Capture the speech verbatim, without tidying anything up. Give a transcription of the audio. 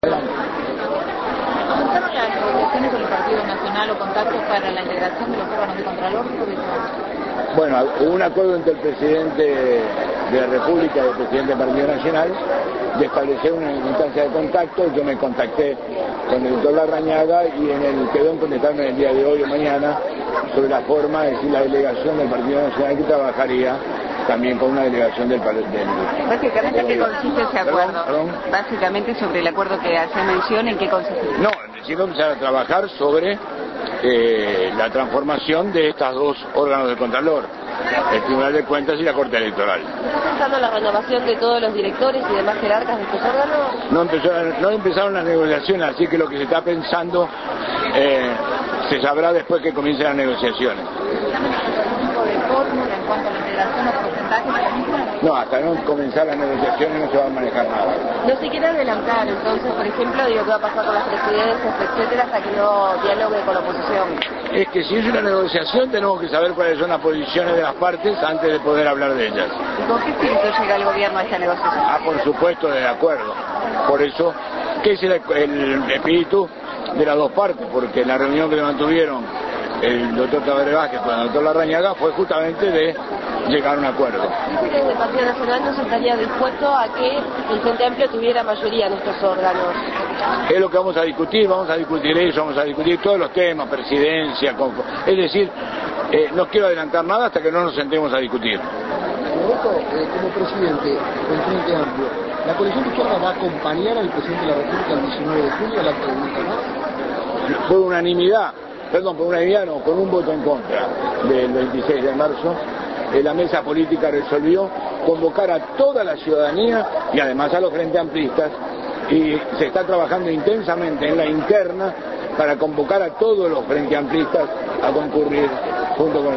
¿Comenzaron las negociaciones con el Partido Nacional o contactos para la integración de los órganos de Contralor? Bueno, hubo un acuerdo entre el presidente de la República y el presidente del Partido Nacional de establecer una instancia de contacto. Yo me contacté con el doctor Larrañaga y en el quedó en contestarme el día de hoy o mañana sobre la forma, es decir, la delegación del Partido Nacional que trabajaría también con una delegación del Partido. Básicamente, ¿en qué consiste ese acuerdo? ¿Perdón? ¿Perdón? Básicamente sobre el acuerdo que hace mención, ¿en qué consiste? No, necesito empezar a trabajar sobre eh, la transformación de estas dos órganos de Contralor, el Tribunal de Cuentas y la Corte Electoral. ¿Está pensando en la renovación de todos los directores y demás jerarcas de estos órganos? No, empezó, no empezaron las negociaciones, así que lo que se está pensando eh, se sabrá después que comiencen las negociaciones. ¿De fórmula en cuanto a la integración o porcentajes? No, hasta no comenzar las negociaciones no se va a manejar nada. No se quiere adelantar, entonces, por ejemplo, digo, ¿qué va a pasar con las presidencias, etcétera, hasta que no dialogue con la oposición? Es que si es una negociación tenemos que saber cuáles son las posiciones de las partes antes de poder hablar de ellas. ¿Y con qué espíritu llega el gobierno a esta negociación? Ah, por supuesto, de acuerdo. Por eso, ¿qué es el, el espíritu de las dos partes? Porque la reunión que mantuvieron el doctor Tabaré Vázquez con el doctor Larrañaga fue justamente de llegar a un acuerdo. Dice que desde el Partido Nacional no se estaría dispuesto a que el Frente Amplio tuviera mayoría en estos órganos. Es lo que vamos a discutir, vamos a discutir eso, vamos a discutir todos los temas, presidencia, con... es decir, eh, no quiero adelantar nada hasta que no nos sentemos a discutir. Roberto, eh, como presidente del Frente Amplio, ¿la coalición de izquierda va a acompañar al presidente de la República el diecinueve de junio al acto de Nunca Más? Por unanimidad, perdón, por unanimidad no, con un voto en contra del veintiséis de marzo, eh, la mesa política resolvió convocar a toda la ciudadanía y además a los frente amplistas, y se está trabajando intensamente en la interna para convocar a todos los frente amplistas a concurrir junto con